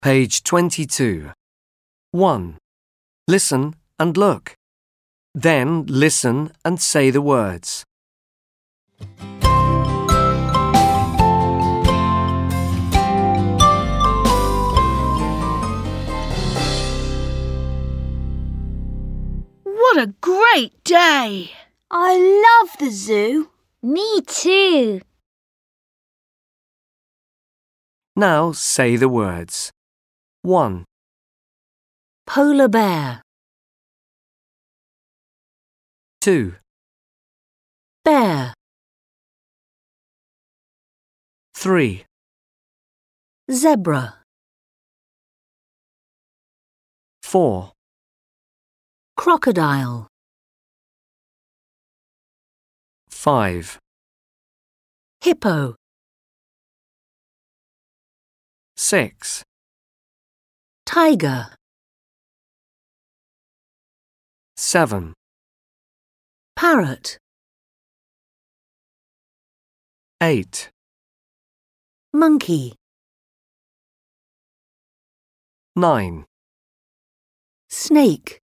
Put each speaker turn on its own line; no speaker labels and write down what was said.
Page 22. 1. Listen and look. Then listen and say the words.
What a great day!
I love the zoo.
Me too.
Now say the words. 1,
Polar bear,
2,
bear,
3,
zebra,
4,
crocodile,
5,
hippo,
6,
tiger,
7,
parrot,
8,
monkey,
9,
snake.